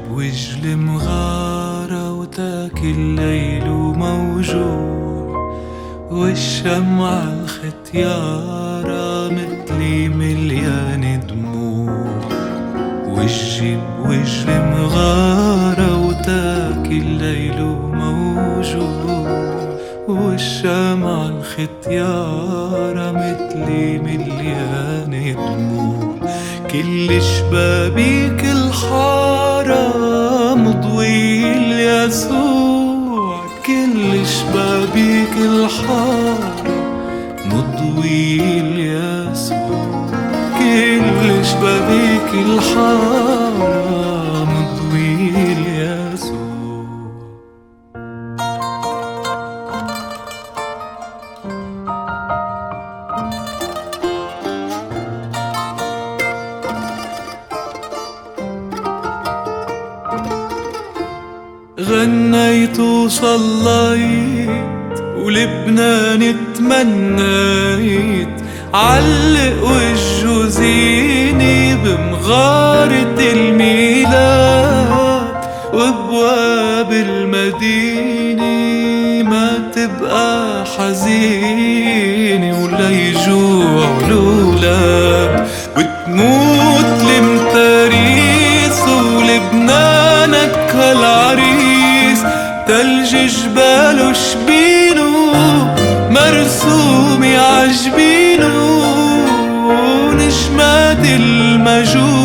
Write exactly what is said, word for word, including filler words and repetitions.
وجل مغارة وتاكل ليل وموجوع، والشمعة الختيارة متلي مليان دموع. وجي بوجل مغارة وتاكل ليل وموجوع، والشمعة الختيارة متلي مليان دموع. كل شبابيك الحارة مضوي اليسوع، كل شبابيك الحارة مضوي اليسوع، كل شبابيك الحارة مضوي اليسوع. غنيت وصليت ولبنان تمنيت، علق وجوزيني بمغارة الميلاد، وابواب المدينة ما تبقى حزينة، ولا يجوع الولاد وتموت المتاريس، ولبنانك هالعريس تلج جباله شبينه مرسوم عجبينه، ونجمات المجوع